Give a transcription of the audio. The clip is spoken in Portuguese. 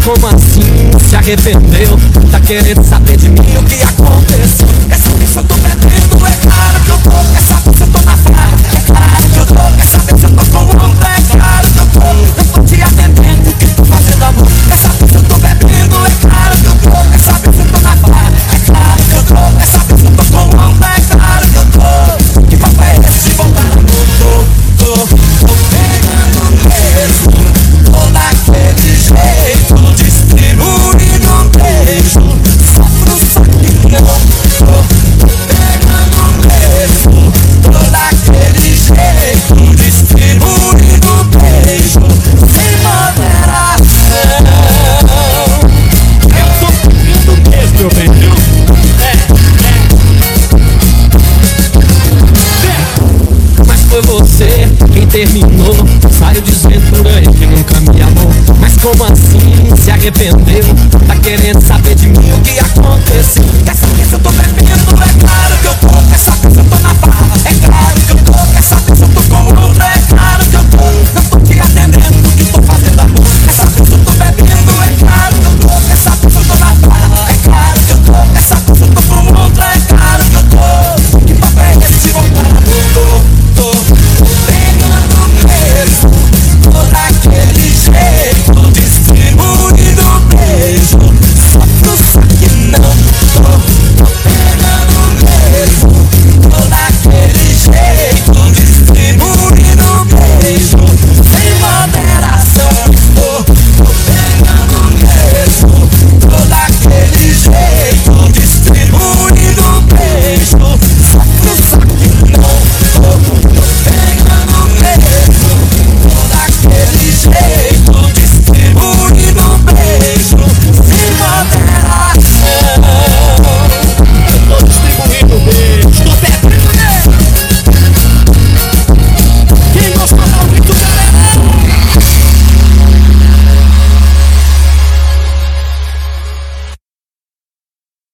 como assim? Se arrependeu? Tá querendo saber de mim o que aconteceu? Essa vez eu tô bebendo, é claro que eu tô. Essa vez eu tô na farra, é claro que eu tô. Essa vez eu tô com onda, é claro que eu tô. Eu tô te atendendo, que tô fazendo amor. Essa vez eu tô bebendo, é claro que eu tô. Essa vez eu tô na farra, é claro que eu tô. Essa vez eu tô com onda, é claro que eu tô. Que papo é esse de voltar no mundo? Tô pegando mesmo, tô daquele jeito, distribuindo um beijo, só pro saquinho. Tô pegando mesmo, tô daquele jeito, distribuindo um beijo, sem moderação. Eu tô pegando mesmo, meu bem, viu? Mas foi você quem terminou, saiu dizendo por aí que nunca me amou. Mas como assim? Se arrependeu? Tá querendo saber de mim o que aconteceu? Dessa vez eu tô bebendo, é claro que eu tô. Dessa vez eu tô na barra, é claro que eu tô. Dessa vez eu tô com outra, é claro que eu tô. Eu tô te atendendo.